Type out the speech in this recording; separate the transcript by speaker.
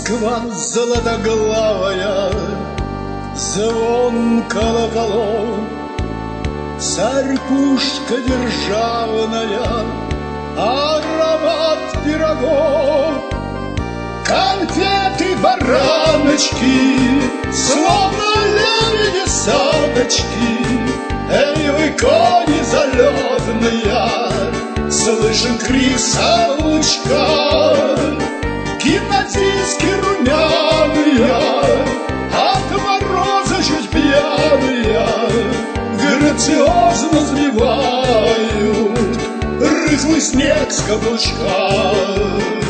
Speaker 1: Москва золотоглавая, звон колоколов, царь-пушка державная, аромат пирогов, конфеты, бараночки, словно лебеди садочки. Эй, вы, кони залетные, слышен крик Савучка. Гимназистки румяные, от мороза чуть пьяные, грациозно сбивают рыхлый снег с каблучка.